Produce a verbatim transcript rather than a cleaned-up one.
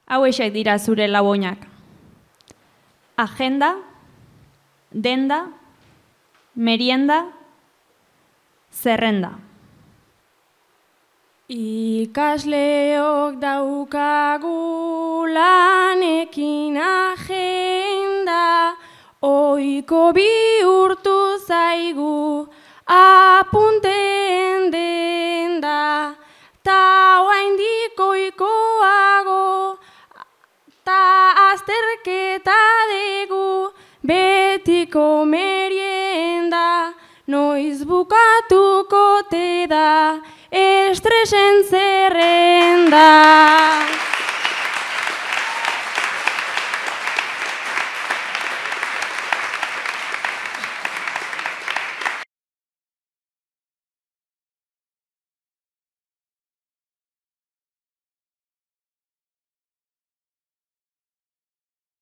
Hauexek dira zure laboinak. Agenda, denda, merienda, zerrenda. Ikasleok daukagu lanekin agenda, ohiko bihurtu zaigu apunteen denda, ta oraindik ohikoago, ta azterketa dugu betiko merienda, noiz bukatuko te da estresen zerrenda.